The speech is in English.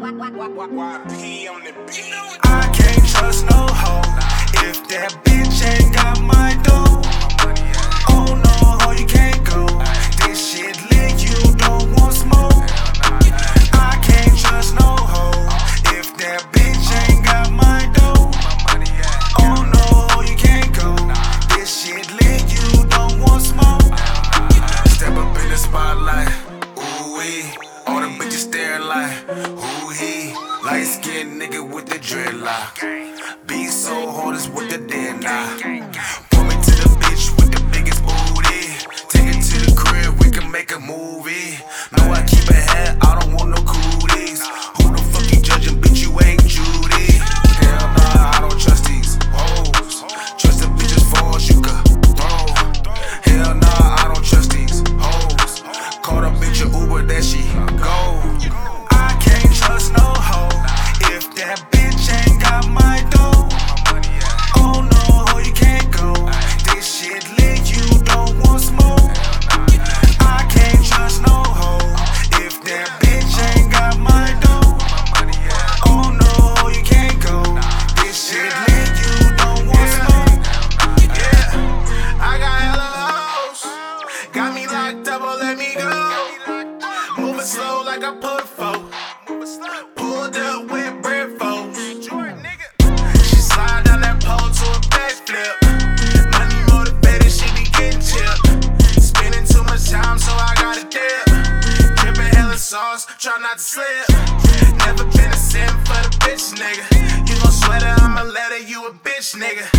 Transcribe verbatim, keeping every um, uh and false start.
I can't trust no hoe if that bitch ain't got my dough. Oh no, ho, you can't go. This shit lit, you don't want smoke. I can't trust no hoe if that bitch ain't got my dough. Oh no, ho, you can't go. This shit lit, you don't want smoke. Step up in the spotlight, ooh wee. All them bitches staring like, who he? Light skinned nigga with the dreadlock. Be so hard as with the dead now. Pull me to the bitch with the biggest booty. Take it to the crib, we can make a movie. No, I keep it hat, I don't want no cooties. Who the fuck you judging, bitch, you ain't Judy. Hell nah, I don't trust these hoes. Trust the bitches for us, you could roll. Hell nah, I don't trust these hoes. Call the bitch a Uber, that she go. I can't trust no hoe if that bitch ain't got my dough. Oh no, ho, you can't go. This shit lit, you don't want smoke. I can't trust no hoe if that bitch ain't got my dough. Oh no, ho, you can't go. This shit lit, you don't want smoke. Yeah, I got hella hoes. Got me locked up, oh let me go. Moving slow like I put a foe. Pulled up with bread foes. She slide down that pole to a backflip. Money motivated, she be getting chipped. Spending too much time, so I gotta dip. Dripping hella sauce, try not to slip. Never been a simp for the bitch, nigga. You gon' sweat her, I'ma let her, you a bitch, nigga.